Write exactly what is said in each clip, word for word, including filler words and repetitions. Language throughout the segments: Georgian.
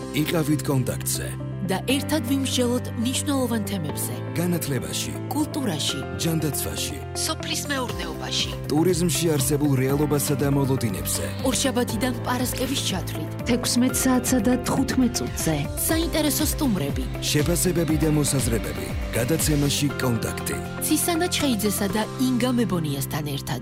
იყავით კონტაქტზე და ერთად ვიმსჯელოთ მნიშვნელოვან თემებზე. განათლებაში, კულტურაში, ჯანდაცვაში, სოფლის მეურნეობაში, ტურიზმში არსებულ რეალობასა და მოლოდინებზე. ორშაბათიდან პარასკევის ჩათვლით, თექვსმეტ საათსა და თხუთმეტ წუთზე. საინტერესო სტუმრები, შეფასებები და მოსაზრებები. გადაცემაში კონტაქტი. ცისანა ჩხეიძესა და ინგა მებონიასთან ერთად.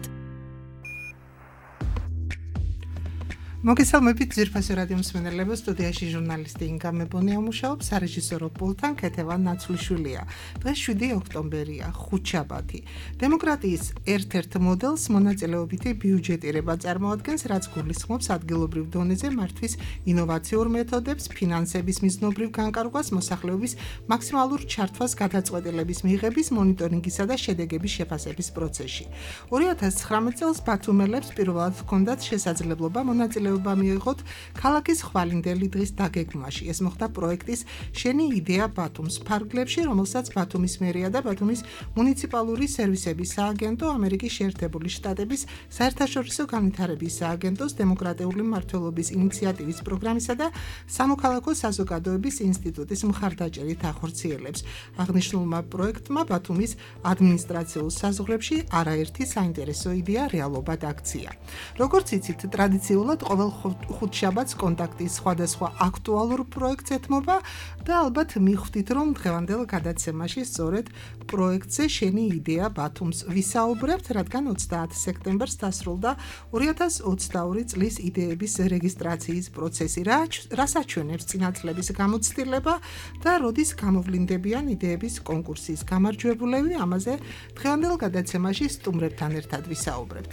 მოგესალმებით ძირფასი რადიო მსმენელებო, სტუდიაში ჟურნალისტი ინგა მებონია მუშაობს, სარეჟისორო პულტთან ქეთევან ნაცვლიშვილია. დღეს შვიდი ოქტომბერია, ხუთშაბათი. დემოკრატიის ერთ-ერთ მოდელს მონაწილეობითი ბიუჯეტირება წარმოადგენს, რაც გულისხმობს ადგილობრივ დონეზე მართვის ინოვაციურ მეთოდებს, ფინანსების მიზნობრივ განკარგვას, მოსახლეობის მაქსიმალურ ჩართვას გადაწყვეტილების მიღების, მონიტორინგისა და შედეგების შეფასების პროცესში. ორი ათას ცხრამეტ წელს ბათუმელებს პირველად ჰქონდათ შესაძლებლობა მონაწილეობა მიიღოთ ქალაქის ხვალინდელი დღის დაგეგმვაში. ეს მოხდა პროექტის შენი იდეა ბათუმს ფარგლებში, რომელსაც ბათუმის მერია და ბათუმის მუნიციპალური სერვისების სააგენტო, ამერიკის შეერთებული შტატების საერთაშორისო განვითარების სააგენტოს, დემოკრატიული მმართველობის ინიციატივის პროგრამისა და სამოქალაქო საზოგადოების ინსტიტუტის მხარდაჭერით ახორციელებს. აღნიშნულმა პროექტმა ბათუმის ადმინისტრაციულ საზღვრებში არაერთი საინტერესო იდეა რეალობად აქცია. როგორც იცით, ტრადიციულად ყოველ ხუთშაბათს კონტაქტის სხვადასხვა აქტუალურ პროექტს ეთმობა და ალბათ მიხვდით, რომ დღევანდელ გადაცემაში სწორედ პროექტზე შენი იდეა ბათუმს ვისაუბრებთ, რადგან ოცდაათი სექტემბერს დასრულდა ორი ათას ოცდაორი წლის იდეების რეგისტრაციის პროცესი. რას აჩვენებს წინათლების გამოცდილება და როდის გამოვლინდებიან იდეების კონკურსის გამარჯვებულები, ამაზე დღევანდელ გადაცემაში სტუმრებთან ერთად ვისაუბრებთ.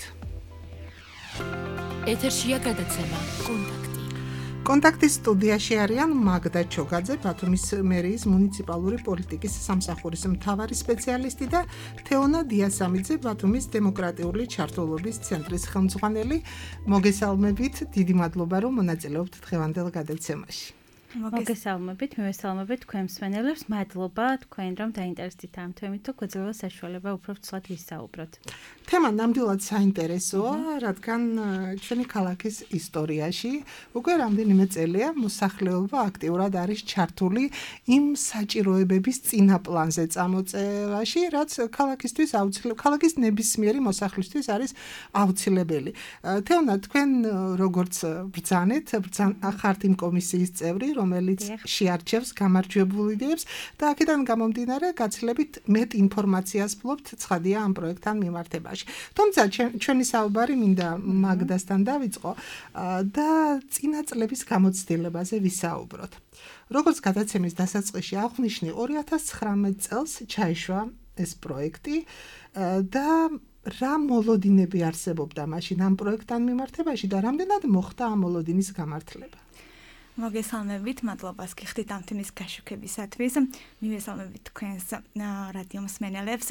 ეთერშია გადაცემა კონტაქტი. კონტაქტის სტუდიაში არიან მაგდა ჩოგაძე, ბათუმის მერიის მუნიციპალური პოლიტიკის სამსახურის მთავარი სპეციალისტი და თეონა დიასამიძე, ბათუმის დემოკრატიული ჩართულობის ცენტრის ხელმძღვანელი. მოგესალმებით, დიდი მადლობა, რომ მონაწილეობთ დღევანდელ გადაცემაში. მოგესალმებით, მივესალმებით თქვენ მსმენელებს, მადლობა თქვენ რომ დაინტერესდით ამ თემით და გვეძლევა საშუალება უფრო ვცვლად ვისაუბროთ. თემა ნამდვილად საინტერესოა, რადგან ჩვენი ქალაქის ისტორიაში უკვე რამდენიმე წელია მოსახლეობა აქტიურად არის ჩართული იმ საჭიროებების წინა პლანზე წამოწევაში, რაც ქალაქისთვის აუცილებელი, ქალაქის ნებისმიერი მოსახლისთვის არის აუცილებელი. თეონა, თქვენ როგორც ბრძანეთ, ხართ იმ კომისიის წევრი, რომელიც შეარჩევს გამარჯვებულ იდეებს და აქედან გამომდინარე გაცილებით მეტ ინფორმაციას ფლობთ ცხადია ამ პროექტთან მიმართებაში. თუმცა ჩვენი საუბარი მინდა მაგდასთან დავიწყო და წინა წლების გამოცდილებაზე ვისაუბროთ. როგორც გადაცემის დასაწყისში აღვნიშნე, ორი ათას ცხრამეტ წელს ჩაიშვა ეს პროექტი და რა მოლოდინები არსებობდა მაშინ ამ პროექტთან მიმართებაში და რამდენად მოხდა ამ მოლოდინის გამართლება? მოგესალმებით, მადლობას გიხდით ამ თემის გაშუქებისათვის. მივესალმებით თქვენს რადიო მსმენელებს.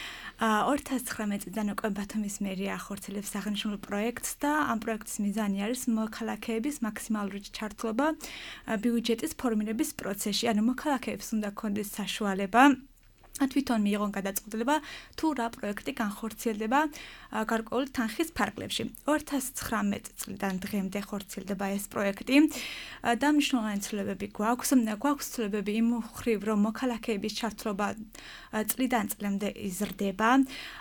ორი ათას ცხრამეტ წლიდან უკვე ბათუმის მერია ახორციელებს აღნიშნულ პროექტს და ამ პროექტის მიზანი არის მოქალაქეების მაქსიმალური ჩართულობა ბიუჯეტის ფორმირების პროცესში. ანუ მოქალაქეებს უნდა ქონდეს საშუალება თვითონ მიიღონ გადაწყვეტილება თუ რა პროექტი განხორციელდება გარკვეული თანხის ფარგლებში. ორი ათას ცხრამეტ წლიდან დღემდე ხორციელდება ეს პროექტი და მნიშვნელოვანი ცვლილებები გვაქვს. გვაქვს ცვლილებები იმ მხრივ, რომ მოქალაქეების ჩართულობა წლიდან წლამდე იზრდება.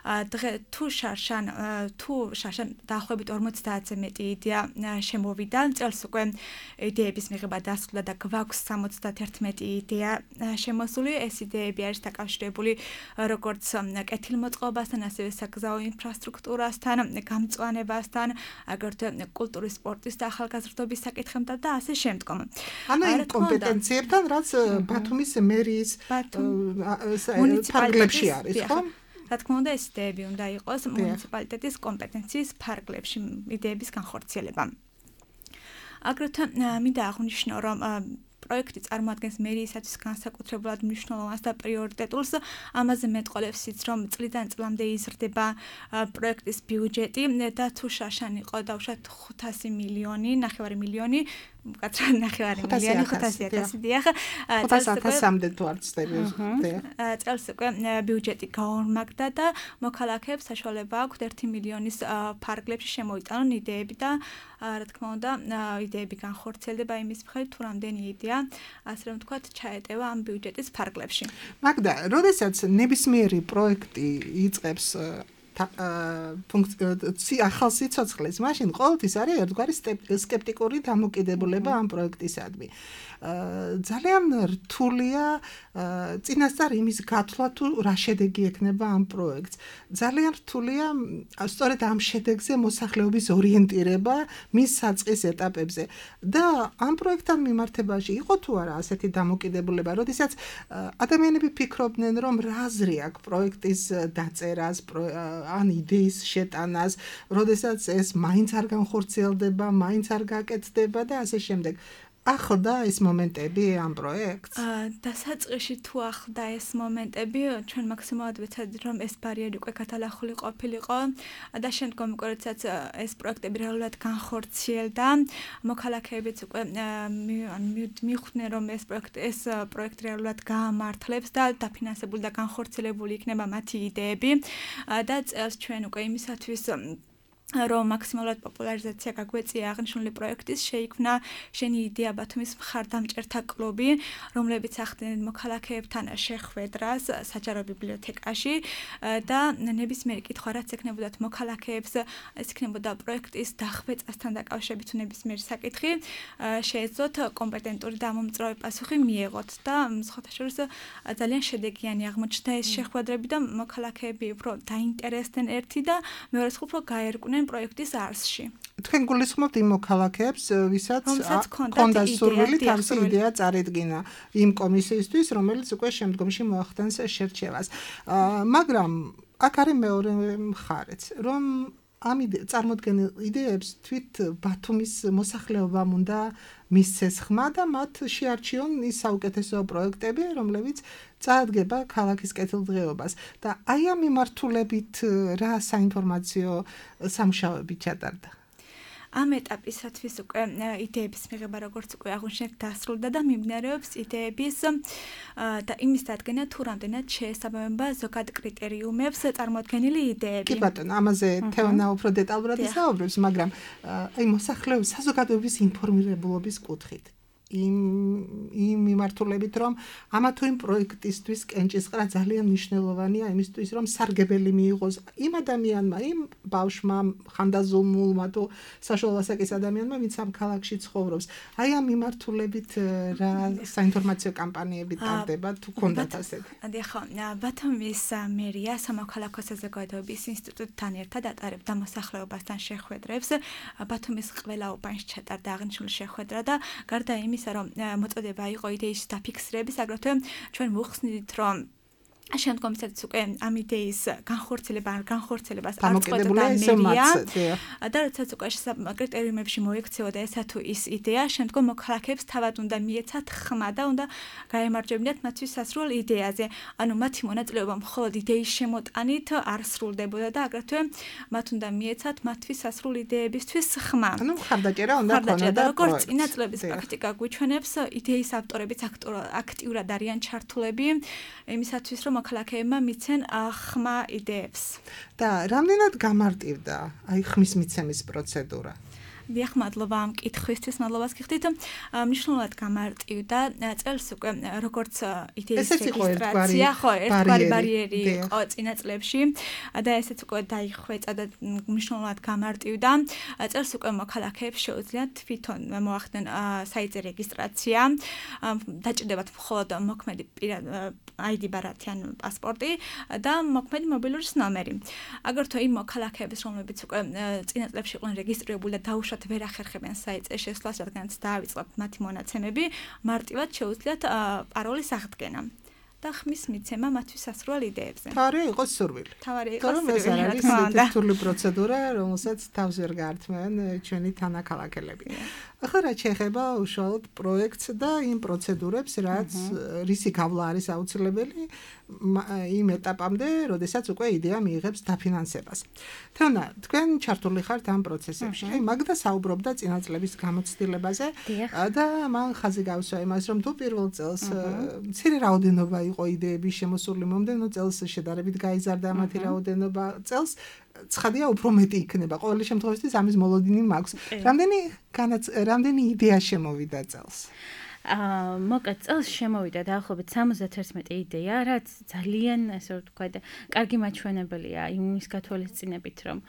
თუ შარშან თუ შარშან დაახლოებით ორმოცდაათზე მეტი იდეა შემოვიდა. წელს უკვე იდეების მიღება დასრულდა და გვაქვს სამოცდაერთი იდეა შემოსული. ეს იდეები არის დაკავშირებული როგორც კეთილმოწყობასთან, ასევე საგზაო ინფრასტრუქტურასთან, გამწვანებასთან, აგრეთვე კულტურის, სპორტის და ახალგაზრდობის საკითხებთან და ასე შემდგომ. ანუ იმ კომპეტენციებთან, რაც ბათუმის მერიის ფარგლებში არის, ხო? რა თქმა უნდა, ეს იდეები უნდა იყოს მუნიციპალიტეტის კომპეტენციის ფარგლებში იდეების განხორციელება. აგრეთვე მინდა აღვნიშნო, რომ პროექტი წარმოადგენს მერიისათვის განსაკუთრებულად მნიშვნელოვანს და პრიორიტეტულს. ამაზე მეტყოლებს იც, რომ წლიდან წლამდე იზრდება პროექტის ბიუჯეტი და თუ შაშან იყო დაუშვათ ხუთასი მილიონი, ნახევარი მილიონი მკაცრად ნახევარი მილიონი ხუთასი ათასი დიახ ხუთას ათასამდე თუ არ ვცდები წელს უკვე ბიუჯეტი გაორმაგდა და მოქალაქეებს საშუალება აქვთ ერთი მილიონის ფარგლებში შემოიტანონ იდეები და რა თქმა უნდა იდეები განხორციელდება იმის მიხედვით თუ რამდენი იდეა ასე რომ ვთქვათ ჩაეტევა ამ ბიუჯეტის ფარგლებში. მაგდა, როდესაც ნებისმიერი პროექტი იწყებს ფუნქცია ახალ სიცოცხლეს, მაშინ ყოველთვის არის ერთგვარი სკეპტიკური დამოკიდებულება ამ პროექტისადმი. ძალიან რთულია წინასწარ იმის გათვლა თუ რა შედეგი ექნება ამ პროექტს. ძალიან რთულია სწორედ ამ შედეგზე მოსახლეობის ორიენტირება მის საწყის ეტაპებზე და ამ პროექტთან მიმართებაში იყო თუ არა ასეთი დამოკიდებულება, როდესაც ადამიანები ფიქრობდნენ, რომ რა აზრი აქვს პროექტის დაწერას, ან იდეის შეტანას, როდესაც ეს მაინც არ განხორციელდება, მაინც არ გაკეთდება და ასე შემდეგ. ახლდა ეს მომენტები ამ პროექტს? დასაწყისში თუ ახლდა ეს მომენტები, ჩვენ მაქსიმალურად ვეცადეთ, რომ ეს ბარიერი უკვე გადალახული ყოფილიყო და შემდგომ უკვე როდესაც ეს პროექტები რეალურად განხორციელდა, მოქალაქეებიც უკვე მიხვდნენ, რომ ეს პროექტი ეს პროექტი რეალურად გაამართლებს და დაფინანსებული და განხორციელებული იქნება მათი იდეები და წელს ჩვენ უკვე იმისათვის რომ მაქსიმალურად პოპულარიზაცია გაგვეწია აღნიშნული პროექტის შეიქმნა შენი იდეა ბათუმის მხარდამჭერთა კლუბი, რომლებიც ახდენენ მოქალაქეებთან შეხვედრას საჯარო ბიბლიოთეკაში და ნებისმიერი კითხვა რაც ექნებოდათ მოქალაქეებს, ეს იქნებოდა პროექტის დახვეწასთან დაკავშირებით ნებისმიერი საკითხი, შეეძლოთ კომპეტენტური და მომწვევი პასუხი მიეღოთ და სხვათა შორის ძალიან შედეგიანი აღმოჩნდა ეს შეხვედრები და მოქალაქეები უფრო დაინტერესდნენ ერთი და მეორე უფრო გაერკვნენ პროექტის არსში. თქვენ გულისხმობთ იმ მოქალაქეებს, ვისაც ჰქონდა სურვილი თავისი იდეა წარედგინა იმ კომისიისთვის, რომელიც უკვე შემდგომში მოახდენს შერჩევას. მაგრამ აქ არის მეორე მხარეც, რომ ამ წარმოდგენილ იდეებს თვით ბათუმის მოსახლეობამ უნდა მისცეს ხმა და მათ შეარჩიონ ის საუკეთესო პროექტები, რომლებიც წაადგება ქალაქის კეთილდღეობას და აი ამ მიმართულებით რა საინფორმაციო სამუშაოები ჩატარდა? ამ ეტაპისათვის უკვე იდეების მიღება როგორც უკვე აღნიშნეთ დასრულდა და მიმდინარეობს იდეების და იმის დადგენა თუ რამდენად შეესაბამება ზოგად კრიტერიუმებს წარმოდგენილი იდეები. კი ბატონო, ამაზე თეონა უფრო დეტალურად ისაუბრებს, მაგრამ აი მოსახლეობის საზოგადოების ინფორმირებულობის კუთხით იმ იმ მიმართულებით, რომ ამა თუ იმ პროექტისთვის კენჭისყრა ძალიან მნიშვნელოვანია იმისთვის, რომ სარგებელი მიიღოს იმ ადამიანმა, იმ ბავშვმა, ხანდაზმულმა თუ საშუალო ასაკის ადამიანმა, ვინც ამ ქალაქში ცხოვრობს. აი ამ მიმართულებით რა საინფორმაციო კამპანიები ტარდება თუ გქონდათ ასეთი? ხო, ბათუმის მერია სამოქალაქო საზოგადოების ინსტიტუტთან ერთად ატარებდა მოსახლეობასთან შეხვედრებს. ბათუმის ყველა უბანში ჩატარდა აღნიშნული შეხვედრა და გარდა იმის რომ მოწოდება იყო იდეის დაფიქსირების, აგრეთვე ჩვენ ვუხსნით, რომ შემდგომისათვის უკვე ამ იდეის განხორციელება ან განხორციელებას არ წყვეტდა მერია და როდესაც უკვე კრიტერიუმებში მოექცეოდა ესა თუ ის იდეა, შემდგომ მოქალაქეებს თავად უნდა მიეცათ ხმა და უნდა გაემარჯვებინათ მათთვის სასრულ იდეაზე. ანუ მათი მონაწილეობა მხოლოდ იდეის შემოტანით არ სრულდებოდა და აგრეთვე მათ უნდა მიეცათ მათთვის სასრულ იდეებისთვის ხმა. ანუ მხარდაჭერა უნდა ქონოდა. როგორც წინა წლების პრაქტიკა გვიჩვენებს, იდეის ავტორებიც აქტიურად არიან ჩართულები იმისათვის, რომ მოქალაქეებმა მიცენ ხმა იდეებს. და რამდენად გამარტივდა აი ხმის მიცემის პროცედურა? დიახ, მადლობა ამ კითხვისთვის, მადლობას გიხდით. მნიშვნელოვნად გამარტივდა წელს უკვე როგორც იდეის რეგისტრაცია, ხო, ერთგვარი ბარიერი იყო წინა წლებში და ესეც უკვე დაიხვეწა და მნიშვნელოვნად გამარტივდა. წელს უკვე მოქალაქეებს შეუძლიათ თვითონ მოახდენ საიტზე რეგისტრაცია. დაჭირდებათ მხოლოდ მოქმედი აი დი ბარათი ან პასპორტი და მოქმედი მობილურის ნომერი. აგრეთვე იმ მოქალაქეებს, რომლებიც უკვე წინა წლებში იყვნენ რეგისტრირებული და დაუშვათ ვერ ახერხებენ საიტზე შესვლას, რადგანაც დაავიწყებთ მათი მონაცემები, მარტივად შეუძლიათ პაროლის აღდგენა და ხმის მიცემა მათთვის სასრულ იდეებზე. თავი იყოს სურვილი. თავი იყოს სურვილი. ეს არის რთული პროცედურა, რომელსაც თავს ვერ გაართმევენ ჩვენი თანაქალაქელები. ახლა რაც შეეხება უშუალოდ პროექტს და იმ პროცედურებს, რაც რისი გავლა არის აუცილებელი იმ ეტაპამდე, როდესაც უკვე იდეა მიიღებს დაფინანსებას. თეონა, თქვენ ჩართული ხართ ამ პროცესებში. აი, მაგდა საუბრობდა წინა წლების გამოცდილებაზე და მან ხაზი გავსვა იმას, რომ თუ პირველ წელს მცირე რაოდენობა იყო იდეების შემოსული, მომდევნო წელს შედარებით გაიზარდა მათი რაოდენობა, წელს ცხადია უფრო მეტი იქნება. ყოველი შემთხვევაში ამის მოლოდინი მაქვს. რამდენი რამდენი იდეა შემოვიდა წელს? აა მოკლედ წელს შემოვიდა დაახლოებით სამოცდაერთი იდეა, რაც ძალიან ასე ვთქვათ, კარგი მაჩვენებელია იმის გათვალისწინებით, რომ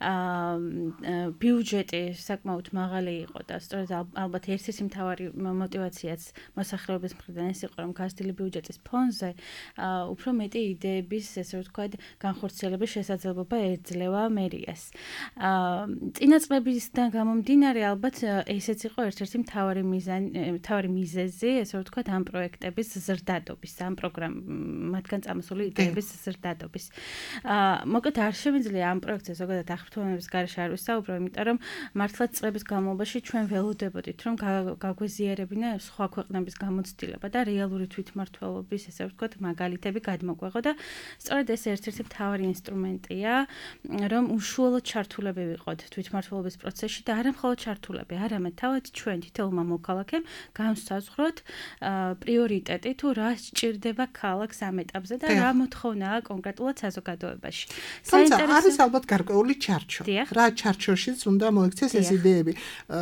აა ბიუჯეტი საკმაოდ მაღალი იყო და სწორედ ალბათ ერთ-ერთი მთავარი мотиваციაც მოსახლეობის მხრიდან ეს იყო, რომ გაზრდილი ბიუჯეტის ფონზე აა უფრო მეტი იდეების ასე ვთქვათ, განხორციელების შესაძლებლობა ეძლევა მერიას. აა წინა წლებისგან გამომდინარე ალბათ ესეც იყო ერთ-ერთი მთავარი მიზანი, მთავარი მიზანი ზე, ესე ვთქვათ, ამ პროექტების ზრდადობის, ამ პროგრამ მათგან წამოსული იდეების ზრდადობის. აა მოკლედ არ შემიძლია ამ პროექტზე ზოგადად აღფრთოვანების გარეშე არ ვისაუბრო, იმიტომ რომ მართლაც წლების განმავლობაში ჩვენ ველოდებოდით, რომ გაგვეზიარებინა სხვა ქვეყნების გამოცდილება და რეალური თვითმმართველობის, ესე ვთქვათ, მაგალითები გადმოგვეღო და სწორედ ეს ერთ-ერთი მთავარი ინსტრუმენტია, რომ უშუალოდ ჩართულები ვიყოთ თვითმმართველობის პროცესში და არა მხოლოდ ჩართულები, არამედ თავად ჩვენ თითოეულმა მოქალაქემ განსაზღვროთ პრიორიტეტი თუ რა სჭირდება ქალაქს ამ ეტაპზე და რა მოთხოვნაა კონკრეტულად საზოგადოებაში. საინტერესო არის ალბათ გარკვეული ჩარჩო. რა ჩარჩოშიც უნდა მოექცეს ეს იდეები.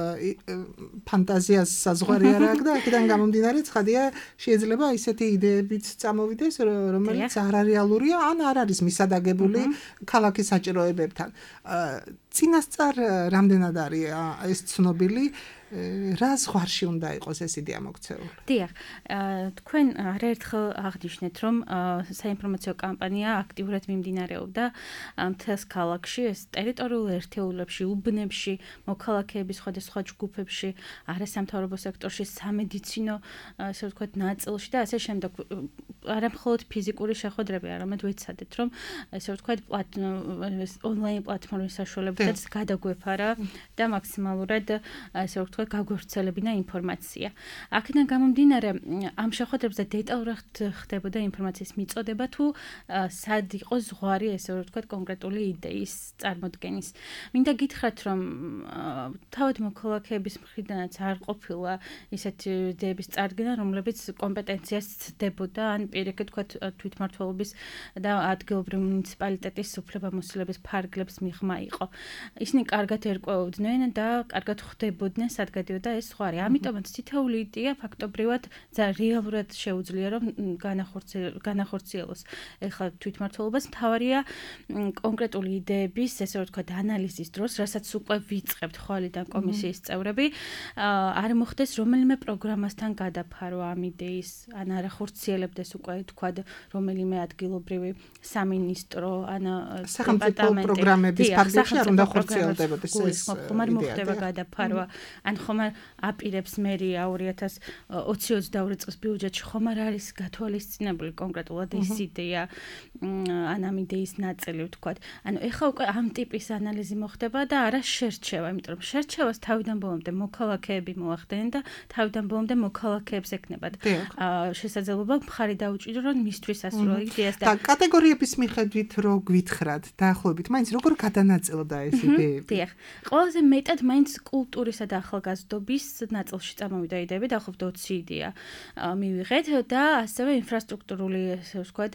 ფანტაზიას საზღვარი არ აქვს და აქედან გამომდინარე ცხადია შეიძლება ისეთი იდეებიც წამოვიდეს, რომელიც არარეალურია ან არ არის მისადაგებული ქალაქის საჭიროებებთან. წინასწარ რამდენად არის ეს ცნობილი? რა ზღვარში უნდა იყოს ეს იდეა მოქცეული? დიახ, თქვენ არაერთხელ აღნიშნეთ, რომ საინფორმაციო კამპანია აქტიურად მიმდინარეობდა მთელს ქალაქში, ეს ტერიტორიულ ერთეულებში, უბნებში, მოქალაქეების სხვადასხვა ჯგუფებში, არასამთავრობო სექტორში, სამედიცინო, ასე ვთქვათ, ნაწილში და ასე შემდეგ. არა მხოლოდ ფიზიკური შეხვედრები, არამედ ვეცადეთ, რომ ასე ვთქვათ, ონლაინ პლატფორმის საშუალებითაც გადაგვეფარა და მაქსიმალურად ასე ვთქვათ გაგვევრცელებინა ინფორმაცია. აქედან გამომდინარე, ამ შეხვედრებზე დეტალურად ხდებოდა ინფორმაციის მიწოდება თუ სად იყო ზღვარი, ესე ვთქვათ, კონკრეტული იდეის წარმოდგენის. მინდა გითხრათ, რომ თავად მოქალაქეების მხრიდანაც არ ყოფილა ისეთი იდეების წარდგენა, რომლებიც კომპეტენციას ცდებოდა, ან პირიქით ვთქვათ, თვითმმართველობის და ადგილობრივი მუნიციპალიტეტის უფლებამოსილების ფარგლებს მიღმა იყო. ისინი კარგად ერკვეოდნენ და კარგად ხვდებოდნენ გადიოდა ეს ზღვარი. ამიტომაც თითოეული იდეა ფაქტობრივად რეალურად შეუძლია რომ განახორციელოს. ეხლა თვითმმართველობას მთავარია კონკრეტული იდეების, ესე ვთქვათ, ანალიზის დროს, რასაც უკვე ვიწყებთ ხვალიდან კომისიის წევრები, არ მოხდეს რომელიმე პროგრამასთან გადაფარვა ამ იდეის, ან არ ახორციელებდეს უკვე თქვა რომელიმე ადგილობრივი სამინისტრო, ან სახელმწიფო პროგრამების ფარგლებში არ უნდა ხორციელდებოდეს ეს ხომ არ მოხდება გადაფარვა. ან ხომ აპირებს მერია ორი ათას ოცი-ოცდაორი წლის ბიუჯეტში ხომ არ არის გათვალისწინებული კონკრეტულად ეს იდეა ან ამ იდეის ნაწილი ვთქვათ. ანუ ეხლა უკვე ამ ტიპის ანალიზი მოხდება და არა შერჩევა, იმიტომ რომ შერჩევას თავიდან ბოლომდე მოქალაქეები მოახდენენ და თავიდან ბოლომდე მოქალაქეებს ეკნებათ შესაძლებლობა მხარი დაუჭირო მისთვის ასრულო იდეას და კატეგორიების მიხედვით რო გვითხრათ დაახლოებით, მაინც როგორ გადანაწილდა ეს იდეები? დიახ, ყველაზე მეტად მაინც კულტურისა და ახალგაზრდობის ნაწილში წამოვიდა იდეები, დაახლოებით ოცი იდეა მივიღეთ და ასევე ინფრასტრუქტურული, ასე ვთქვათ,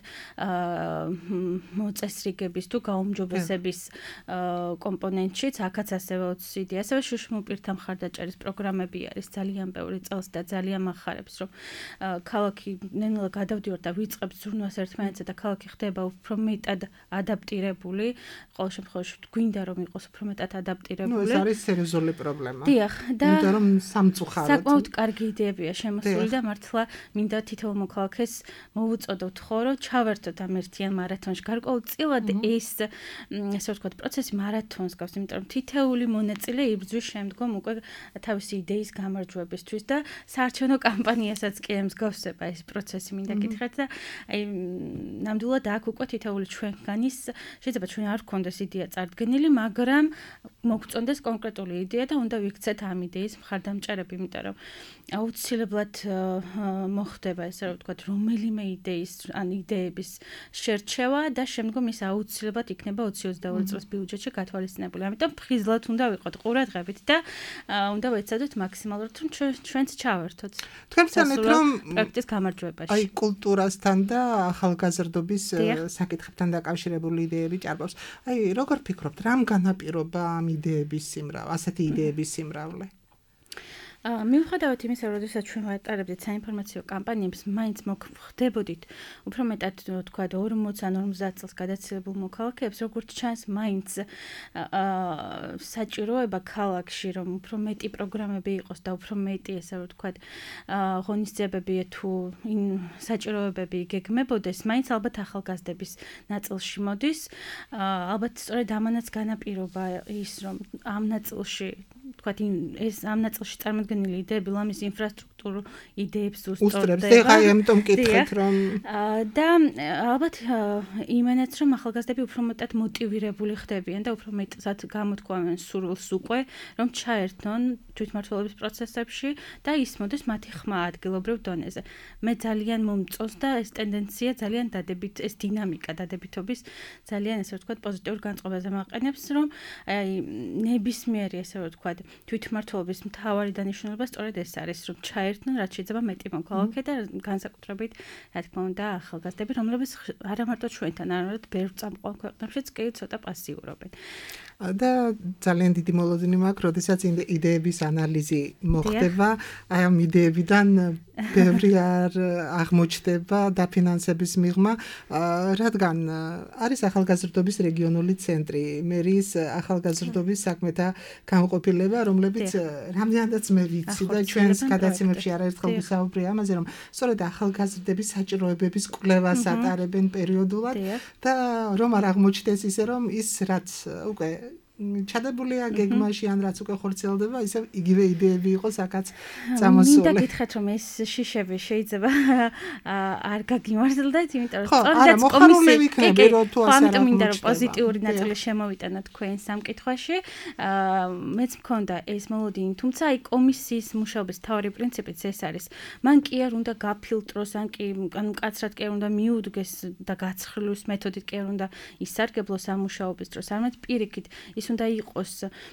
მოწესრიგების თუ გაუმჯობესების კომპონენტშიც აქაც ასევე ოცი იდეა, ასევე შუშმოპირთა მხარდაჭერის პროგრამები არის ძალიან ბევრი წელს და ძალიან მახარებს, რომ ქალაქი ნელა გადავდივართ და ვიწყებთ ზრუნვას ერთმანეთზე და ქალაქი ხდება უფრო მეტად ადაპტირებული, ყოველ შემთხვევაში გვინდა რომ იყოს უფრო მეტად ადაპტირებული. ნუ ეს არის სერიოზული პრობლემა. დიახ, და იმიტომ რომ სამწუხაროდ საკმაოდ კარგი იდეებია შემოსული და მართლა მინდა თითოეულ მოქალაქეს მოვუწოდოთ ხო, რომ ჩავერთოთ ამ ერთიან მარათონში. გარკვეულწილად ეს ასე ვთქვათ, პროცესი მარათონს გავს, იმიტომ რომ თითოეული მონაწილე იბრძვის შემდგომ უკვე თავისი იდეის გამარჯვებისთვის და საარჩევნო კამპანიასაც კი ემსგავსება ეს პროცესი, მინდა გითხრათ და აი ნამდვილად აქ უკვე თითოეული ჩვენგანის შეიძლება ჩვენ არ გქონდეს იდეა წარდგენილი, მაგრამ მოგწონდეს კონკრეტული იდეა და უნდა ვიქცეთ ამ იდეის მხარდამჭერები, იმიტომ რომ აუცილებლად მოხდება ესე რომ ვთქვათ, რომელიმე იდეის ან იდეების შერჩევა და შემდგომ ის აუცილებლად იქნება ოცი ოცდაორი წლის ბიუჯეტში გათვალისწინებული. ამიტომ ფხიზლად უნდა ვიყოთ ყურადღებით და უნდა ვეცადოთ მაქსიმალურად რომ ჩვენც ჩავერთოთ. თქვენ ცანეთ რომ პროექტის გამარჯვებაში. აი კულტურასთან და ახალგაზრდობის საკითხებთან დაკავშირებული იდეები ჭარბობს. აი როგორ ფიქრობთ, რამ განაპირობა ამ იდეების სიმრავლე, ასეთი იდეების სიმრავლე? მიუხედავად იმისა, რომ როდესაც ჩვენ ვატარებდით საინფორმაციო კამპანიებს, მაინც მოხდებოდით უფრო მეტად თქვა ორმოც ან ორმოცდაათ წელს გადაცილებულ მოქალაქეებს, როგორც ჩანს, მაინც საჭიროება ქალაქში, რომ უფრო მეტი პროგრამები იყოს და უფრო მეტი, ესე რომ თქვა, ღონისძიებები თუ საჭიროებები გეგმებოდეს, მაინც ალბათ ახალგაზრდების ნაწილში მოდის. ალბათ სწორედ ამანაც განაპირობა ის, რომ ამ ნაწილში თქვა ეს ამ ნაწილში წარმოდგენილი იდეები ლამის ინფრასტრუქტურულ იდეებს უსწრებს. ეხლა ამიტომ მკითხეთ რომ და ალბათ იმენაც რომ ახალგაზრდები უფრო მეტად მოტივირებული ხდებიან და უფრო მეტად გამოთქვამენ სურვილს უკვე რომ ჩაერთონ თვითმმართველობის პროცესებში და ისმოდეს მათი ხმა ადგილობრივ დონეზე. მე ძალიან მომწონს და ეს ტენდენცია ძალიან დადებით, ეს დინამიკა დადებითობის ძალიან ესე ვთქვათ პოზიტიურ განწყობაზე მაყენებს, რომ აი ნებისმიერი ესე ვთქვათ თვითმმართველობის მთავარი დანიშნულება სწორედ ეს არის, რომ ჩაერთონ რაც შეიძლება მეტი მოქალაქე და განსაკუთრებით, რა თქმა უნდა, ახალგაზრდები, რომლებიც არა მარტო ჩვენთან, არამედ ბევრ წამყვან ქვეყნებშიც კი ცოტა პასიურობენ. და ძალიან დიდი მოლოდინი მაქვს, როდესაც იდეების ანალიზი მოხდება, აი ამ იდეებიდან ბევრი არ აღმოჩნდება დაფინანსების მიღმა, რადგან არის ახალგაზრდობის რეგიონული ცენტრი, მერის ახალგაზრდობის საქმეთა განყოფილება, რომლებიც რამდენადაც მე ვიცი და ჩვენს გადაცემებში არაერთხელ ვისაუბრია ამაზე, რომ სწორედ ახალგაზრდების საჭიროებების კვლევას ატარებენ პერიოდულად და რომ არ აღმოჩნდეს ისე, რომ ის რაც უკვე ჩადებულია გეგმაში ან რაც უკვე ხორციელდება, ისე იგივე იდეები იყოს აქაც წამოსული. მინდა გითხრათ, რომ ეს შიშები შეიძლება არ გაგიმართლდეთ, იმიტომ რომ სწორედ კომისია იქნება, რომ თუ ასე არ მინდა რომ პოზიტიური ნაწილი შემოვიტანოთ თქვენ სამკითხვაში. მეც მქონდა ეს მოლოდინი, თუმცა აი კომისიის მუშაობის თავი პრინციპიც ეს არის. მან კი არ უნდა გაფილტროს, ან კი ან მკაცრად კი არ უნდა მიუდგეს და გაცხრილვის მეთოდით კი არ უნდა ისარგებლოს ამ მუშაობის დროს, არამედ პირიქით ის უნდა იყოს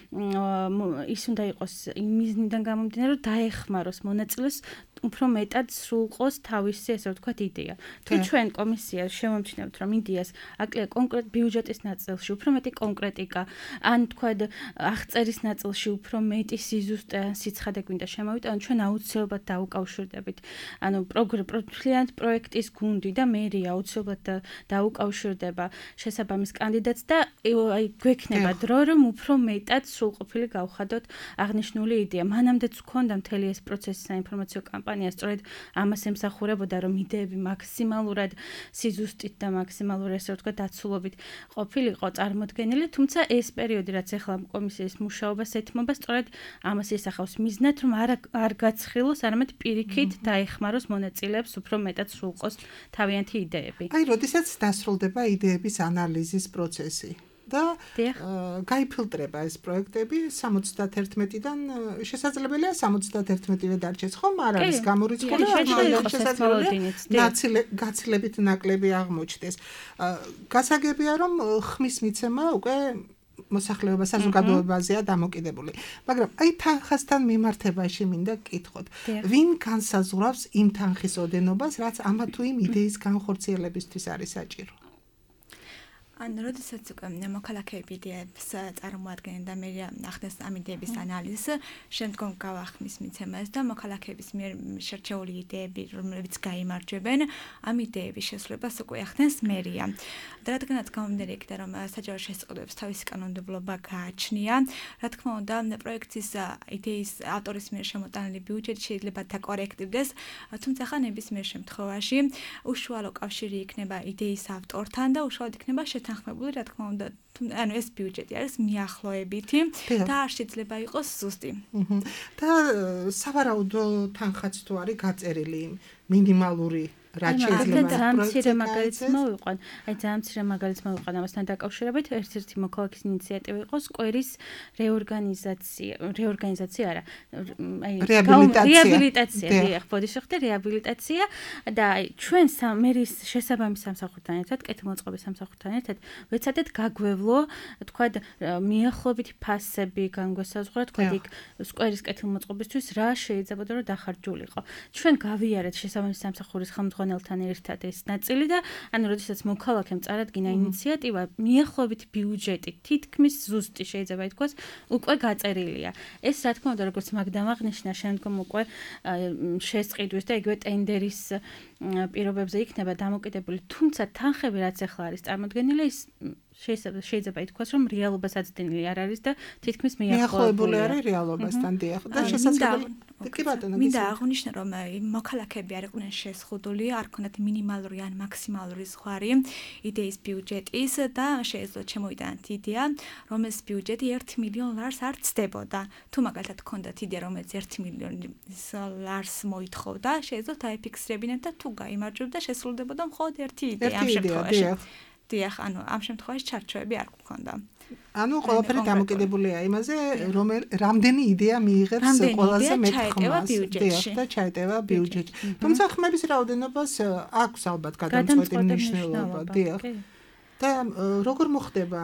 ის უნდა იყოს იმისნიდან გამომდინარე, რომ დაეხმაროს მონაწილეს უფრო მეტად სრულყოს თავისი, ესე ვთქვათ, იდეა. თუ ჩვენ კომისია შევამჩნევთ, რომ იდეას აკლია კონკრეტ ბიუჯეტის ნაწილში, უფრო მეტი კონკრეტიკა, ან თქვათ აღწერის ნაწილში უფრო მეტი სიზუსტე, სიცხადე გვინდა შემოვიტანოთ, ჩვენ აუცილებლად დაუკავშირდებით. ანუ პროგრამით პროექტის გუნდი და მერია აუცილებლად დაუკავშირდება შესაბამის კანდიდატს და აი გვექნება დრო, რომ უფრო მეტად სრულყოფილი გავხადოთ აღნიშნული იდეა. მანამდეც გქონდა მთელი ეს პროცესი საინფორმაციო კამპანია, სწორედ ამას ემსახურებოდა, რომ იდეები მაქსიმალურად სიზუსტით და მაქსიმალურად ესე ვთქვათ დაცულობით ყოფილიყო წარმოდგენილი, თუმცა ეს პერიოდი, რაც ახლა კომისიის მუშაობას ეთმობა, სწორედ ამას ისახავს მიზნად, რომ არ არ გაცხილოს, არამედ პირიქით დაეხმაროს მონაწილეებს უფრო მეტად სრულყოს თავიანთი იდეები. აი, როდესაც დასრულდება იდეების ანალიზის პროცესი და გაიფილტრება ეს პროექტები სამოცდაათერთმეტიდან შესაძლებელია სამოცდაათერთმეტივე დარჩეს, ხომ? არ არის გამორიცხული, შესაძლებელია გაცილებით ნაკლები აღმოჩნდეს. გასაგებია, რომ ხმის მიცემა უკვე მოსახლეობა საზოგადოებაზეა დამოკიდებული. მაგრამ აი თანხასთან მიმართებაში მინდა გკითხოთ, ვინ განსაზღვრავს იმ თანხის ოდენობას, რაც ამა თუ იმ იდეის განხორციელებისთვის არის საჭირო? ან როდესაც მოქალაქეები იდეებს წარმოადგენენ და მე ახდენს ამ იდეების ანალიზს, შემდგომ გავახმის მიცემას და მოქალაქეების მიერ შერჩეული იდეები, რომლებიც გაიმარჯვებენ, ამ იდეების შესრულებას უკვე ახდენს მერია. და რადგანაც გამომდინარე იქიდან, რომ საჯარო შესაძლებლობებს თავისი კანონმდებლობა გააჩნია, რა თქმა უნდა, პროექტის იდეის ავტორის მიერ შემოტანილი ბიუჯეტი შეიძლება დაკორექტივდეს, თუმცა ხან ნებისმიერ შემთხვევაში უშუალო კავშირი იქნება იდეის ავტორთან და უშუალოდ იქნება შეთანხმებული, რა თქმა უნდა, ანუ ეს ბიუჯეტი არის მიახლოებითი და არ შეიძლება იყოს ზუსტი. და სავარაუდო თანხაც თუ არის გაწერილი მინიმალური რაც შეიძლება ძალიან მცირე მაგალითს მოვიყვან. აი ძალიან მცირე მაგალითს მოვიყვან ამასთან დაკავშირებით, ერთ-ერთი მოქალაქის ინიციატივა იყო სკვერის რეორგანიზაცია, რეორგანიზაცია არა, აი რეაბილიტაცია, დიახ, ბოდიშეხტი რეაბილიტაცია და აი ჩვენ მერის შესაბამის სამსახურთან ერთად, კეთილმოწყობის სამსახურთან ერთად ვეცადეთ გაგვევლო, თქვა მიახლოებით ფასები განგვესაზღვრა, თქვა იქ სკვერის კეთილმოწყობისთვის რა შეიძლებოდა რომ დახარჯულიყო. ჩვენ გავიარეთ შესაბამის სამსახურის ხელმძღვანელთან ერთად ეს ნაწილი და ანუ როდესაც მოქალაქემ წარადგინა ინიციატივა, მიახლოებით ბიუჯეტი თითქმის ზუსტი შეიძლება ითქვას, უკვე გაწერილია. ეს რა თქმა უნდა, როგორც მაგდამ აღნიშნა, შემდგომ უკვე შესყიდვის და იგივე ტენდერის პირობებზე იქნება დამოკიდებული, თუმცა თანხები რაც ახლა არის წარმოდგენილი, ის შეიძლება შეიძლება ითქვას, რომ რეალობას აცდენილი არ არის და თითქმის მიახლოებული არის რეალობასთან, დიახ. და შესაძლებელი კი ბატონო, მინდა აღვნიშნო, რომ მოქალაქეები არ იყვნენ შეზღუდული, არ ქონდათ მინიმალური ან მაქსიმალური ზღვარი იდეის ბიუჯეტის და შეეძლოთ შემოიტანათ იდეა, რომელის ბიუჯეტი ერთი მილიონ ლარს არ ცდებოდა. თუ მაგალითად ქონდათ იდეა, რომელიც ერთი მილიონის ლარს მოითხოვდა, შეეძლოთ დაიფიქსირებინათ და თუ გაიმარჯვებდა, შესრულდებოდა მხოლოდ ერთი იდეა ამ შემთხვევაში. დიახ, ანუ ამ შემთხვევაში ჩარჩოები არ გქონდა. ანუ ყველაფერი დამოკიდებულია იმაზე, რომ რამდენი იდეა მიიღებს ყველაზე მეტ ხმას და ჩაეტევა ბიუჯეტში. თუმცა ხმების რაოდენობას აქვს ალბათ გადამწყვეტი მნიშვნელობა, დიახ. და როგორ მოხდება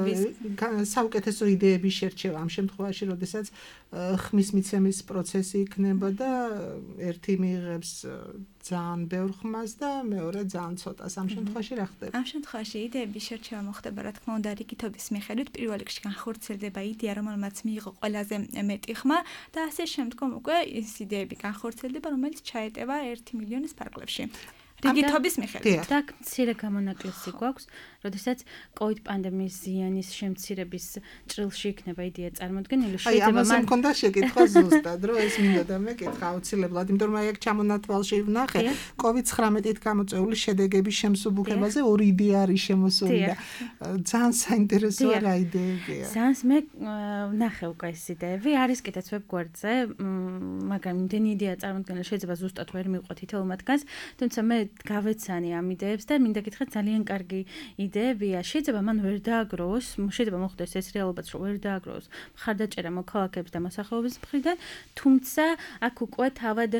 საუკეთესო იდეების შერჩევა ამ შემთხვევაში, როდესაც ხმის მიცემის პროცესი იქნება და ერთი მიიღებს ძალიან ბევრ ხმას და მეორე ძალიან ცოტას. ამ შემთხვევაში რა ხდება? ამ შემთხვევაში იდეების შერჩევა მოხდება, რა თქმა უნდა, რიგითობის მიხედვით. პირველ რიგში განხორციელდება იდეა, რომელმაც მიიღო ყველაზე მეტი ხმა და ასე შემდგომ უკვე ის იდეები განხორციელდება, რომელიც ჩაეტევა ერთი მილიონის ფარგლებში. რიგითობის მიხედვით. და მცირე გამონაკლისი გვაქვს, როდესაც COVID პანდემიის ზიანის შემცირების ჭრილში იქნება იდეა წარმოდგენილი. აი, ამაზე მქონდა შეკითხვა ზუსტად, რომ ეს მინდოდა მეკითხა აუცილებლად, იმიტომ რომ აი აქ ჩამონათვალში ვნახე COVID ცხრამეტით გამოწვეული შედეგების შემსუბუქებაზე ორი იდეა არის შემოსული და ძალიან საინტერესოა რა იდეებია. ზანს მე ვნახე უკვე ეს იდეები, არის კიდეც ვებგვერდზე, მაგრამ იმდენი იდეა წარმოდგენილი შეიძლება ზუსტად ვერ მივყვეთ თითოეულ მათგანს, თუმცა მე გავეცანი ამ იდეებს და მინდა გითხრა ძალიან კარგი იდეებია. შეიძლება მან ვერ დააგროვოს, შეიძლება მოხდეს ეს რეალობაც, რომ ვერ დააგროვოს მხარდაჭერა მოქალაქეების და მოსახლეობის მხრიდან, თუმცა აქ უკვე თავად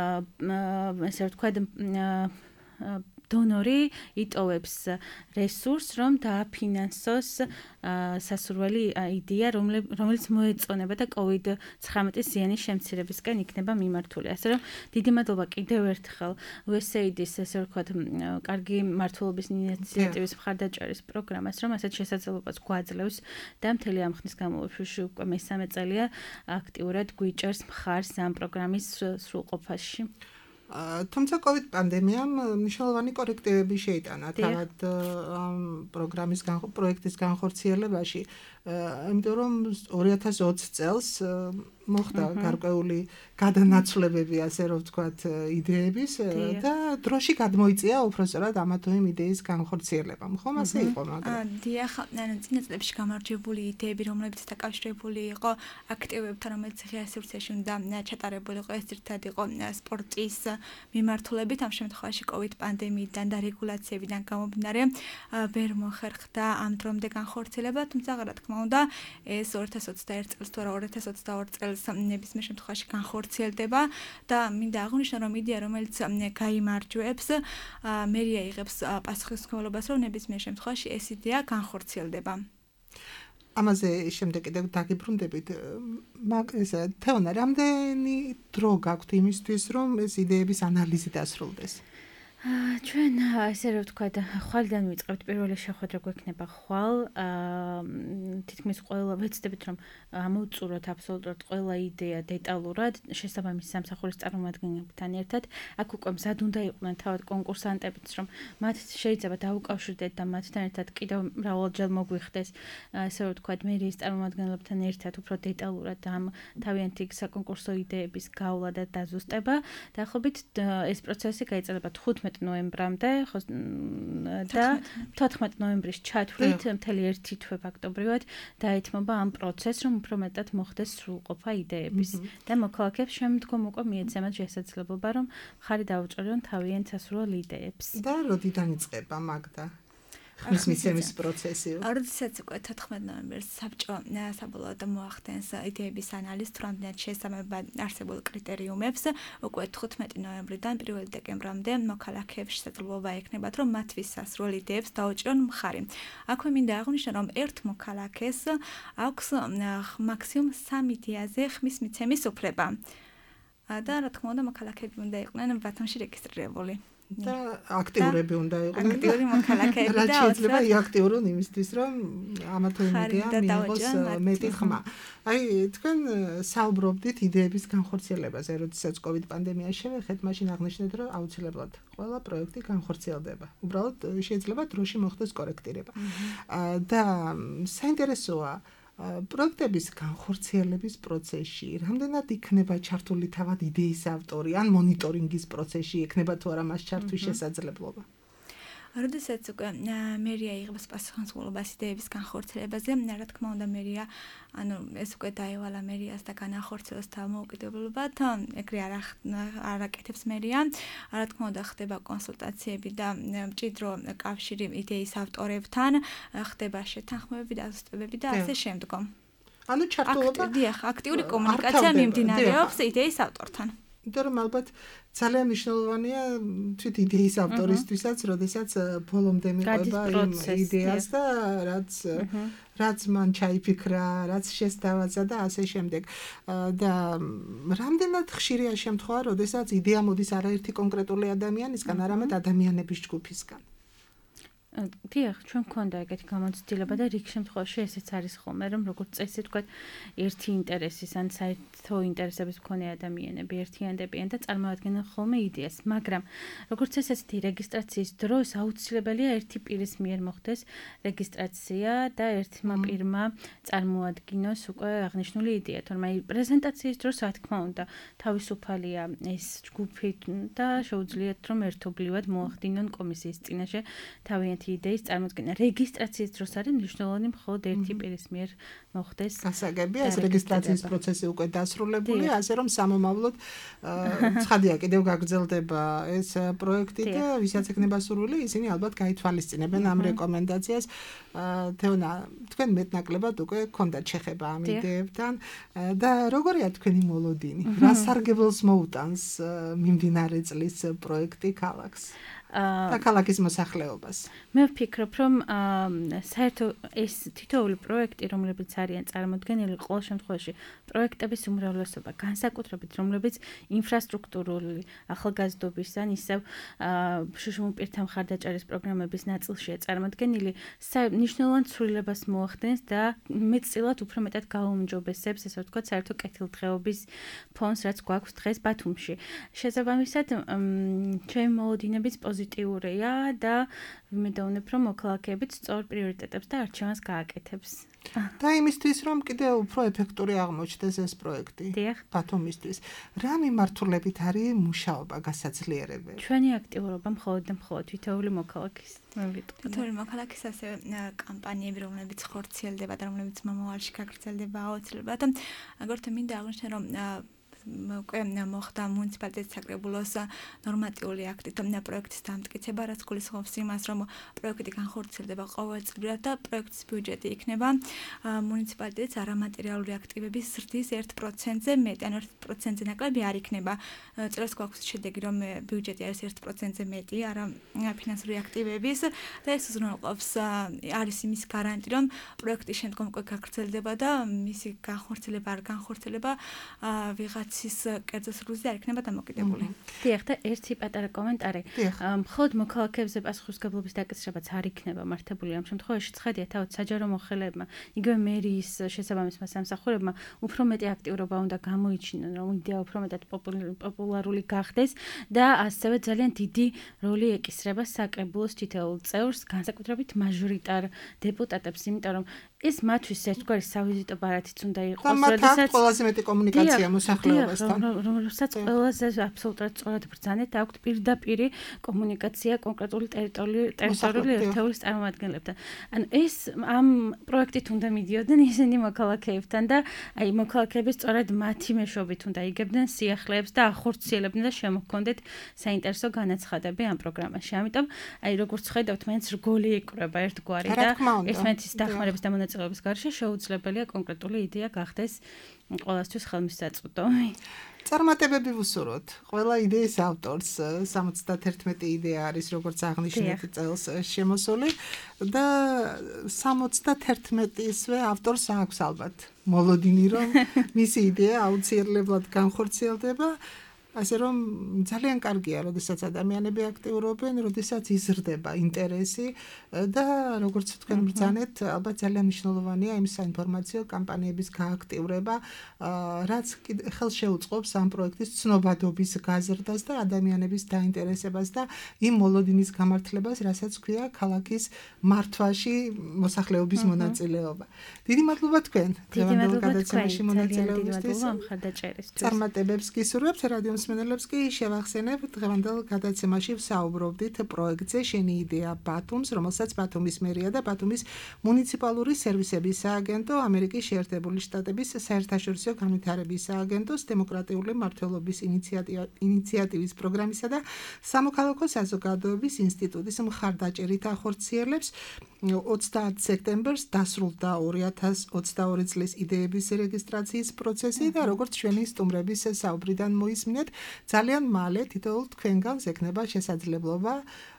ესე ვთქვათ დონორი იტოვებს რესურსს, რომ დააფინანსოს სასურველი იდეა, რომელიც მოეწონება და COVID ცხრამეტის ზიანის შემცირებისკენ იქნება მიმართული. ასე რომ დიდი მადლობა კიდევ ერთხელ U S A I D-ის, ესე ვთქვათ, კარგი მმართველობის ინიციატივის მხარდაჭერის პროგრამას, რომ ასეთ შესაძლებლობას გვაძლევს და მთელი ამ ხნის განმავლობაში უკვე მესამე წელია აქტიურად გვიჭერს მხარს ამ პროგრამის სრულყოფაში. თუმცა COVID პანდემიამ მნიშვნელოვანი კორექტივები შეიტანა თავად ამ პროგრამის პროექტის განხორციელებაში, იმიტომ რომ ორი ათას ოცი წელს მოხდა გარკვეული გადანაცვლებები, ასე რომ ვთქვათ, იდეების და დროში გადმოიწია უბრალოდ ამა თუ იმ იდეის განხორციელებამ. ხომ ასე იყო, მაგრამ დიახ, ანუ წინა წლებში გამარჯვებული იდეები, რომლებიც დაკავშირებული იყო აქტივებთან, რომელიც ღია სივრცეში უნდა ჩატარებულიყო, ეს ერთად იყო სპორტის მიმართულებით, ამ შემთხვევაში COVID პანდემიიდან და რეგულაციებიდან გამომდინარე ვერ მოხერხდა ამ დრომდე განხორციელება, თუმცა რა თქმა უნდა, ეს ორი ათას ოცდაერთი წელს თუ არა ორი ათას ოცდაორი წელს ნებისმიერ შემთხვევაში განხორციელდება და მინდა აღვნიშნო, რომ იდეა, რომელიც გაიმარჯვებს, მერია იღებს პასუხისმგებლობას, რომ ნებისმიერ შემთხვევაში ეს იდეა განხორციელდება. ამაზე შემდეგ კიდევ დაგიბრუნდებით, ესე თეონა, რამდენი დრო გაქვთ იმისთვის, რომ ეს იდეების ანალიზი დასრულდეს? ჩვენ ესე რომ ვთქვათ, ხვალიდან ვიწყებთ პირველი შეხვედრა გვექნება ხვალ, თითქმის ყველა ვეცდებით, რომ ამოვწუროთ აბსოლუტურად ყველა იდეა დეტალურად შესაბამის სამსახურის წარმომადგენლებთან ერთად. აქ უკვე მზად უნდა იყვნენ თავად კონკურსანტებიც, რომ მათ შეიძლება დაუკავშირდეთ და მათთან ერთად კიდევ მრავალჯერ მოგვიხდეს, ესე რომ ვთქვათ, მერიის წარმომადგენლებთან ერთად უფრო დეტალურად ამ თავიანთი საკონკურსო იდეების გავლა და დაზუსტება. დაახლოებით ეს პროცესი გაიწყება თხუთმეტ თერთმეტ ნოემბრამდე და თოთხმეტ ნოემბრის ჩათვლით მთელი ერთი თვე ფაქტობრივად დაეთმობა ამ პროცესს, რომ უფრო მეტად მოხდეს სრულყოფა იდეების და მოქალაქეებს შემდგომ უკვე მიეცემათ შესაძლებლობა, რომ მხარი დაუჭერონ თავიანთ სასურველ იდეებს. და როდიდან იწყება მაგდა? ხმის მიცემის პროცესი. როდესაც უკვე თოთხმეტ ნოემბერს საბჭო საბოლოოდ მოახდენს იდეების ანალიზს, თუ რამდენად შეესაბამება არსებულ კრიტერიუმებს, უკვე თხუთმეტი ნოემბრიდან პირველი დეკემბრამდე მოქალაქეებს შესაძლებლობა ექნებათ, რომ მათთვის სასურველ იდეებს დაუჭერონ მხარი. აქვე მინდა აღვნიშნო, რომ ერთ მოქალაქეს აქვს მაქსიმუმ სამი იდეაზე ხმის მიცემის უფლება. და რა თქმა უნდა, მოქალაქეები უნდა იყვნენ ბათუმში რეგისტრირებული. და აქტიურები უნდა იყვნენ. აქტიური მოქალაქეები და შეიძლება იაქტიურონ იმისთვის, რომ ამა თუ იმ იდეამ მიიღოს მეტი ხმა. აი, თქვენ საუბრობდით იდეების განხორციელებაზე, როდესაც COVID პანდემია შევეხეთ, მაშინ აღნიშნეთ, რომ აუცილებლად ყველა პროექტი განხორციელდება. უბრალოდ შეიძლება დროში მოხდეს კორექტირება. და საინტერესოა პროექტების განხორციელების პროცესში რამდენად იქნება ჩართული თავად იდეის ავტორი ან მონიტორინგის პროცესში იქნება თუ არა მას ჩართვის შესაძლებლობა? როდესაც უკვე მერია იღებს პასუხისმგებლობას იდეების განხორციელებაზე, რა თქმა უნდა მერია, ანუ ეს უკვე დაევალა მერიას და განახორციელოს თავმოუკიდებლობად, ეგრე არ არაკეთებს მერია, რა თქმა უნდა ხდება კონსულტაციები და მჭიდრო კავშირი იდეის ავტორებთან, ხდება შეთანხმებები და აზროვნებები და ასე შემდგომ. ანუ ჩართულობა აქტიური კომუნიკაცია მიმდინარეობს იდეის ავტორთან. იმიტომ რომ ალბათ ძალიან მნიშვნელოვანია თვით იდეის ავტორისთვისაც, როდესაც ბოლომდე მიყვება იმ იდეას და რაც რაც მან ჩაიფიქრა, რაც შესთავაზა და ასე შემდეგ. და რამდენად ხშირია შემთხვევა, როდესაც იდეა მოდის არაერთი კონკრეტული ადამიანისგან, არამედ ადამიანების ჯგუფისგან. დიახ, ჩვენ გვქონდა ეგეთი გამოცდილება და რიგ შემთხვევაში ესეც არის ხოლმე, რომ როგორც წესი თქვა, ერთი ინტერესის ან საერთო ინტერესების მქონე ადამიანები ერთიანდებიან და წარმოადგენენ ხოლმე იდეას, მაგრამ როგორც წესი რეგისტრაციის დროს აუცილებელია ერთი პირის მიერ მოხდეს რეგისტრაცია და ერთმა პირმა წარმოადგინოს უკვე აღნიშნული იდეა, თორემ აი პრეზენტაციის დროს რა თქმა უნდა თავისუფალია ეს ჯგუფი და შეუძლიათ რომ ერთობლივად მოახდინონ კომისიის წინაშე თავიანთი იდეის წარმოქმნა. რეგისტრაციის დროს არის მნიშვნელოვანი მხოლოდ ერთი პირის მიერ მოხდეს. გასაგებია, ეს რეგისტრაციის პროცესი უკვე დასრულებულია, ასე რომ სამომავლოდ ცხადია კიდევ გაგრძელდება ეს პროექტი და ვისაც ექნება სურვილი, ისინი ალბათ გაითვალისწინებენ ამ რეკომენდაციას. თეონა, თქვენ მეტნაკლებად უკვე გქონდათ შეხება ამ იდეებთან და როგორია თქვენი მოლოდინი? რა სარგებელს მოუტანს მიმდინარე წლის პროექტი ქალაქს? და ქალაქის მოსახლეობას. მე ვფიქრობ, რომ საერთო ეს თითოეული პროექტი, რომლებიც არიან წარმოდგენილი, ყოველ შემთხვევაში პროექტების უმრავლესობა, განსაკუთრებით რომლებიც ინფრასტრუქტურული ახალგაზრდობის ან ისევ შუშუმ პირთა მხარდაჭერის პროგრამების ნაწილშია წარმოდგენილი, მნიშვნელოვან ცვლილებას მოახდენს და მეტწილად უფრო მეტად გაუმჯობესებს, ესე ვთქვათ, საერთო კეთილდღეობის ფონს, რაც გვაქვს დღეს ბათუმში. შესაბამისად, ჩემი მოლოდინებიც პოზიტიურია და ვიმედოვნებ, რომ მოქალაქეებიც სწორ პრიორიტეტებს და არჩევანს გააკეთებს. და იმისთვის, რომ კიდევ უფრო ეფექტური აღმოჩნდეს ეს პროექტი ბათუმისთვის, რა მიმართულებით არის მუშაობა, გასაძლიერებელი? ჩვენი აქტიურობა მხოლოდ და მხოლოდ თითოეული მოქალაქის. თითოეული მოქალაქის ასევე კამპანიები, რომლებიც ხორციელდება და რომლებიც მომავალში გაგრძელდება აუცილებლად. აგრეთვე მინდა აღვნიშნო, რომ უკვე მოხდა მუნიციპალიტეტის საკრებულოს ნორმატიული აქტით პროექტის დამტკიცება, რაც გულისხმობს იმას, რომ პროექტი განხორციელდება ყოველწლიურად და პროექტის ბიუჯეტი იქნება მუნიციპალიტეტის არამატერიალური აქტივების ზრდის ერთ პროცენტზე მეტი, ან ერთ პროცენტზე ნაკლები არ იქნება. წელს გვაქვს შედეგი, რომ ბიუჯეტი არის ერთ პროცენტზე მეტი არაფინანსური აქტივების და ეს უზრუნველყოფს არის იმის გარანტი, რომ პროექტი შემდგომ უკვე გაგრძელდება და მისი განხორციელება არ განხორციელება ვიღაც ის კერძო სრულზე არ იქნება დამოკიდებული. დიახ, და ერთი პატარა კომენტარი. მხოლოდ მოქალაქეებზე პასუხისმგებლობის დაკისრებაც არ იქნება მართებული ამ შემთხვევაში, ცხადია თავად საჯარო მოხელებმა, იგივე მერიის შესაბამისმა სამსახურებმა უფრო მეტი აქტიურობა უნდა გამოიჩინონ, რომ იდეა უფრო მეტად პოპულარული გახდეს და ასევე ძალიან დიდი როლი ეკისრება საკრებულოს თითოეულ წევრს, განსაკუთრებით მაჟორიტარ დეპუტატებს, იმიტომ რომ ეს მათთვის ერთგვარი სავიზიტო ბარათიც უნდა და იყოს, მათ აქვს ყველაზე მეტი კომუნიკაცია მოსახლეობასთან. რომელსაც ყველაზე აბსოლუტურად სწორად ბრძანეთ აქვთ პირდაპირი კომუნიკაცია კონკრეტული ტერიტორიული ტერიტორიული ერთეულის წარმომადგენლებთან. ანუ ეს ამ პროექტით უნდა მიდიოდნენ ისინი მოქალაქეებთან და აი მოქალაქეები სწორად მათი მეშვეობით უნდა იგებდნენ სიახლეებს და ახორციელებდნენ და შემოჰქონდეთ საინტერესო განაცხადები ამ პროგრამაში. ამიტომ აი როგორც ხედავთ, მაინც რგოლი იკვრება ერთგვარი და ერთმანეთის დახმარების და მონაწილეობის გარშე შეუძლებელია კონკრეტული იდეა გახდეს ყველასთვის ხელმისაწვდომი. წარმატებები ვუსურვოთ. ყველა იდეის ავტორს სამოცდაერთმეტი იდეა არის, როგორც აღნიშნეთ წელს შემოსული და სამოცდაერთმეტისვე ავტორს აქვს ალბათ მოლოდინი, რომ მისი იდეა აუცილებლად განხორციელდება. ასე რომ ძალიან კარგია, როდესაც ადამიანები აქტიურობენ, როდესაც იზრდება ინტერესი და როგორც თქვენ ბრძანეთ, ალბათ ძალიან მნიშვნელოვანია იმ საინფორმაციო კამპანიების გააქტიურება, რაც ხელს შეუწყობს ამ პროექტის ცნობადობის გაზრდას და ადამიანების დაინტერესებას და იმ მოლოდინის გამართლებას, რასაც ქვია ქალაქის მართვაში მოსახლეობის მონაწილეობა. დიდი მადლობა თქვენ დღევანდელ გადაცემაში მონაწილეობისთვის. წარმატებებს გისურვებთ რადიო მსმენელებს კი შევახსენებ დღევანდელ გადაცემაში ვსაუბრობდით პროექტზე შენი იდეა ბათუმს, რომელსაც ბათუმის მერია და ბათუმის მუნიციპალური სერვისების სააგენტო, ამერიკის შეერთებული შტატების საერთაშორისო განვითარების სააგენტოს, დემოკრატიული მმართველობის ინიციატივის პროგრამისა და სამოქალაქო საზოგადოების ინსტიტუტის მხარდაჭერით ახორციელებს. ოცდაათ სექტემბერს დასრულდა ორი ათას ოცდაორი წლის იდეების რეგისტრაციის პროცესი და როგორც ჩვენი სტუმრების საუბრიდან მოისმინეთ, ძალიან მალე თითოეულ თქვენგანს ექნება შესაძლებლობა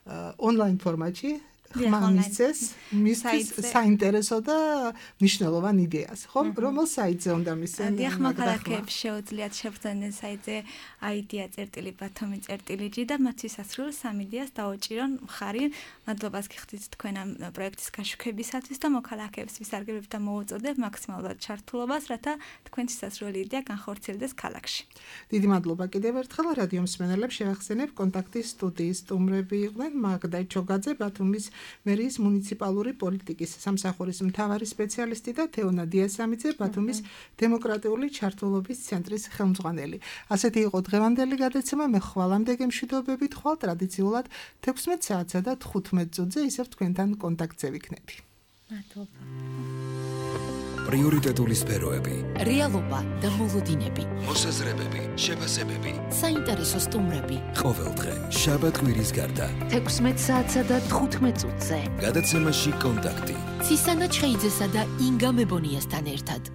ონლაინ ფორმატში ხმამისცეს მისთვის საინტერესო და მნიშვნელოვან იდეას, ხო? რომელ საიტზე უნდა მისცენ? დიახ, მოქალაქეებს შეუძლიათ შევხვდნენ საიტზე idea წერტილი ბათუმი წერტილი ჯი და მათთვის ასრულო სამ იდეას დაუჭირონ მხარი. მადლობას გიხდით თქვენ ამ პროექტის გაშუქებისათვის და მოქალაქეებს ვისარგებლებ და მოუწოდებ მაქსიმალურად ჩართულობას, რათა თქვენთვის ასრულო იდეა განხორციელდეს ქალაქში. დიდი მადლობა კიდევ ერთხელ რადიო მსმენელებს შევახსენებ კონტაქტის სტუდიის სტუმრები იყვნენ მაგდა ჩოგაძე, ბათუმის მერიის მუნიციპალური პოლიტიკის სამსახურის მთავარი სპეციალისტი და თეონა დიასამიძე, ბათუმის დემოკრატიული ჩართულობის ცენტრის ხელმძღვანელი. ასეთი იყო დღევანდელი გადაცემა. მე ხვალამდე გემშვიდობებით ხვალ ტრადიციულად თექვსმეტ საათსა და თხუთმეტ წუთზე ისევ თქვენთან კონტაქტზე ვიქნები. მადლობა. პრიორიტეტული სფეროები, რეალობა და მოლოდინები, მოსაზრებები, შეფასებები, საინტერესო სტუმრები. ყოველდღე შაბათ-კვირის გარდა თექვსმეტ საათსა და თხუთმეტ წუთზე. გადაცემაში კონტაქტი. ცისანა ჩხეიძესა და ინგა მებონიასთან ერთად.